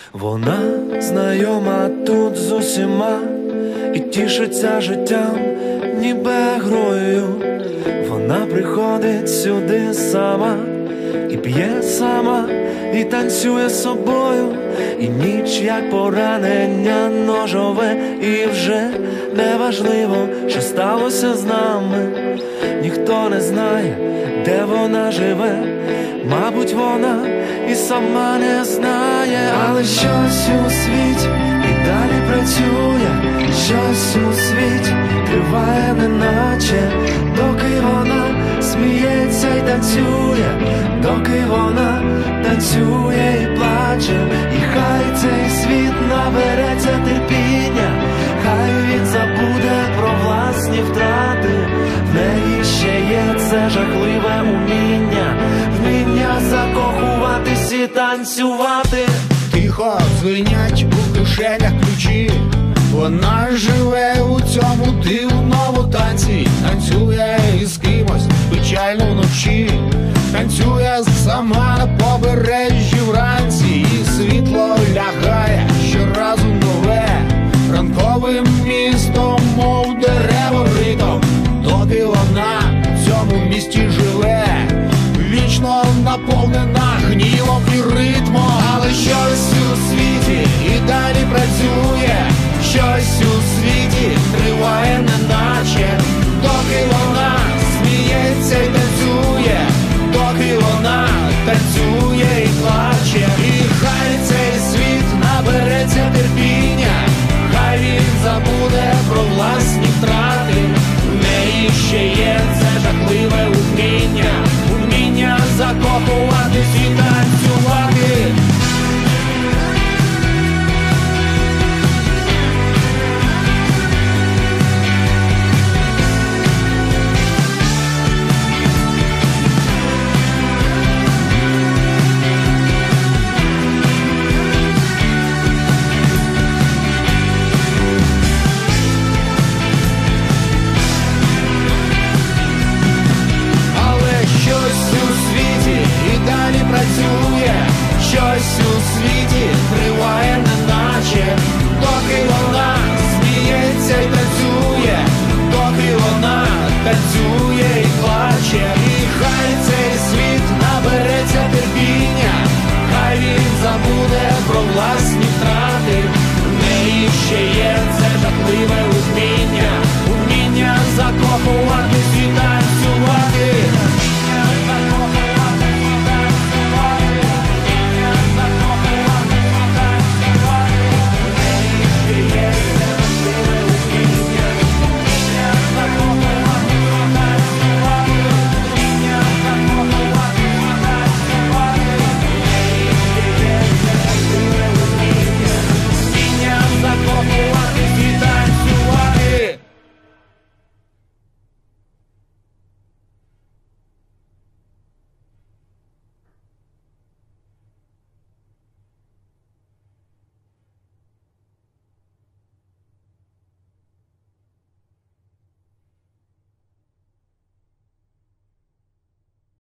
Вона знайома тут з усіма і тішиться життям, ніби грою. Вона приходить сюди сама і п'є сама, і танцює з собою. І ніч, як поранення ножове, і вже неважливо, що сталося з нами. Ніхто не знає, де вона живе, мабуть, вона і сама не знає. Але щось у світі і далі працює, щось у світі триває неначе, доки вона сміється і танцює, доки вона танцює і плаче. І хай цей світ набереться терпіння, хай він забуде про власні втрати. В неї ще є це жахливе уміння, вміння закохуватись і танцювати. Тихо дзвенять у кишенях ключі, вона живе у цьому дивному танці, танцює і